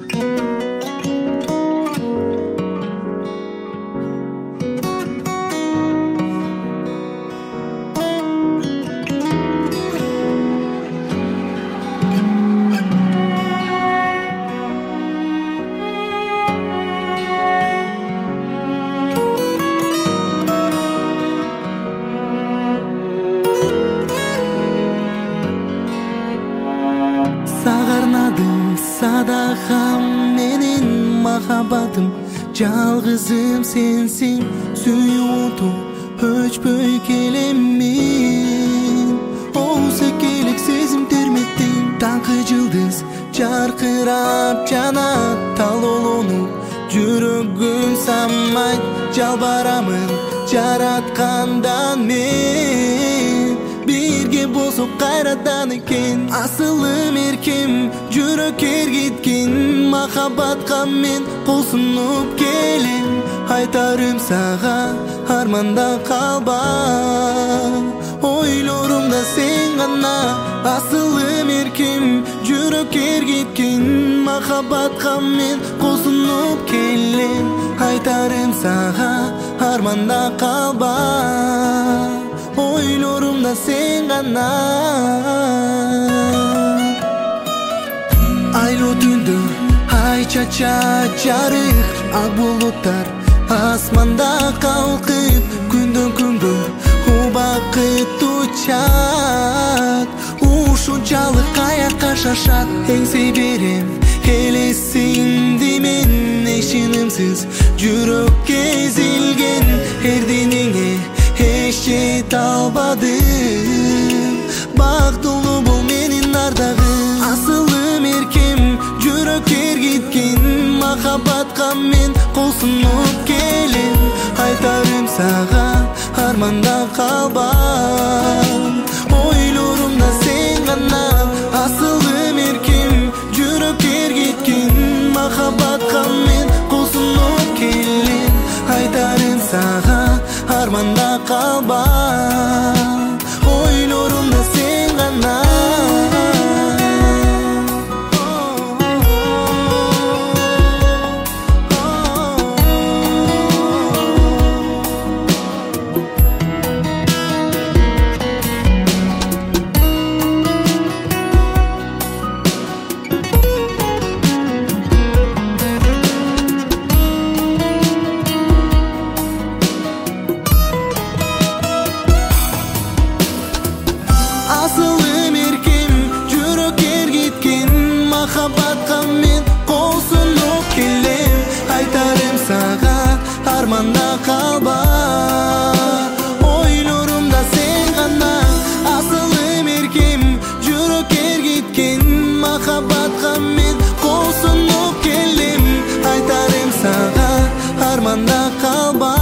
Сағарнадым садахам менен махаббатым, жалгызым сенсиң, сүйүп утуп өчпөй келем мен. Секелек сезим терметтин, таңкы жылдыз жаркырап жанат, тал олонуп жүрөгүм самайт, жалбарамын жараткандан мен. Бирге болсок кайрадан экен, асылым эркем, жүрөк эргиткен махаббатка мен кол сунуп келем. Айтарым сага арманда калба, ойлорумда сен гана, асылым эркем, жүрөк эргиткен махаббатка мен кол сунуп келем. Айтарым сага арманда калба, ойлорумда сен гана. Айлуу түндө ай чача жарык, ак булуттар асманда калкып, күндөн күнгө убакыт учат. Ушунчалык каякка шашат, эңсей берем элесиңди мен. Ишенимсиз жүрөк кезилген эрдениңе эч жете албадым. Бактылуу бул менин ардагым, асылым эркем, жүрөк эргиткен махаббатка мен кол сунуп келем. Айтарым сага арманда калба, ойлорумда сен гана, асылым эркем, жүрөк эргиткен махаббатка мен кол сунуп келем. Айтарым сага арманда калба, ойлорумда сен гана. Асылым эркем, жүрөк эргиткен махаббатка мен кол сунуп келем. Айтарым сага арманда калба, ойлорумда сен гана, асылым эркем, жүрөк эргиткен махаббатка мен кол сунуп келем. Айтарым сага арманда калба.